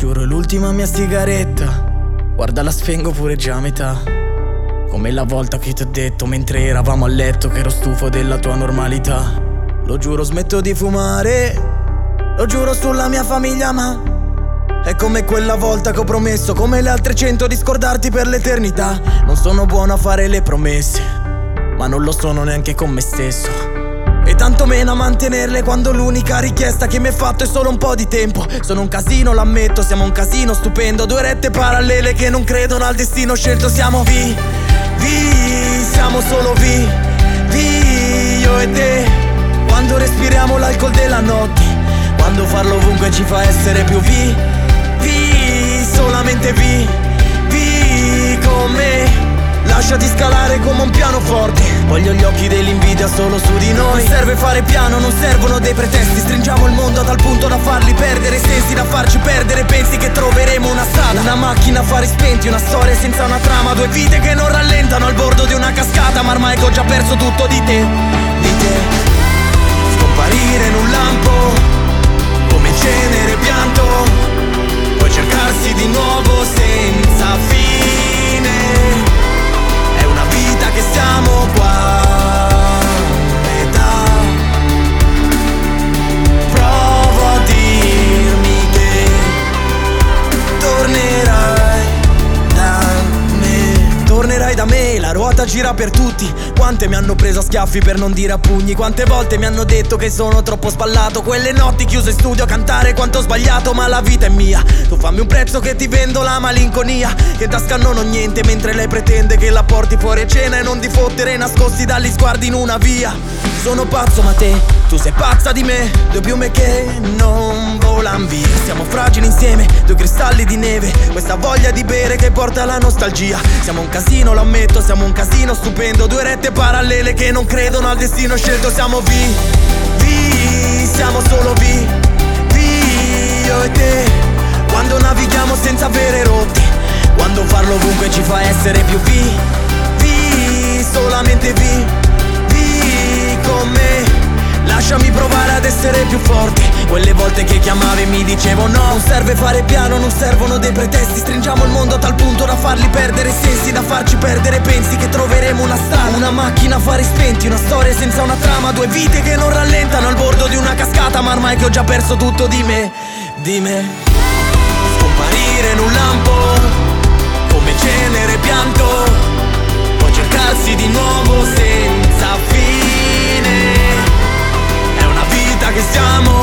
giuro, l'ultima mia sigaretta, guarda la spengo pure già a metà. Come la volta che ti ho detto mentre eravamo a letto che ero stufo della tua normalità. Lo giuro, smetto di fumare, lo giuro sulla mia famiglia, ma è come quella volta che ho promesso, come le altre 100, di scordarti per l'eternità. Non sono buono a fare le promesse, ma non lo sono neanche con me stesso, e tanto meno a mantenerle quando l'unica richiesta che mi hai fatto è solo un po' di tempo. Sono un casino, l'ammetto, siamo un casino stupendo, due rette parallele che non credono al destino scelto. Siamo siamo solo io e te. Quando respiriamo l'alcol della notte, quando farlo ovunque ci fa essere più solamente con me. Lasciati scalare come un pianoforte, voglio gli occhi dell'invidia solo su di noi. Non serve fare piano, non servono dei pretesti. Stringiamo il mondo a tal punto da farli perdere sensi, da farci perdere. Pensi che troveremo una strada, una macchina a fari spenti, una storia senza una trama, due vite che non rallentano al bordo di una cascata. Ma ormai che ho già perso tutto di te, scomparire in un lampo come cenere pianto, poi cercarsi di nuovo senza fine. È una vita che siamo qua a metà. Provo a dirmi che tornerai da me. Tornerai da me, la ruota gira per tutti. Quante mi hanno preso a schiaffi per non dire a pugni, quante volte mi hanno detto che sono troppo spallato. Quelle notti chiuse in studio a cantare quanto ho sbagliato, ma la vita è mia. Tu fammi un prezzo che ti vendo la malinconia, che in tasca non ho niente mentre lei pretende che la porti fuori a cena e non di fottere nascosti dagli sguardi in una via. Sono pazzo ma tu sei pazza di me, due piume che non volan via. Siamo fragili insieme, due cristalli di neve, questa voglia di bere che porta alla nostalgia. Siamo un casino, lo ammetto, siamo un casino stupendo, due rette parallele che non credono al destino scelto. Siamo siamo solo io e te. Quando navighiamo senza avere rotte, quando farlo ovunque ci fa essere più solamente con me. Lasciami provare ad essere più forte. Quelle volte che chiamavi mi dicevo no. Non serve fare piano, non servono dei pretesti. Stringiamo il mondo a tal punto da farli perdere sensi, da farci perdere. Pensi che troveremo una strada, una macchina a fari spenti, una storia senza una trama, due vite che non rallentano al bordo di una cascata. Ma ormai che ho già perso tutto di me, scomparire in un lampo come cenere pianto, poi cercarsi di nuovo senza fine. È una vita che siamo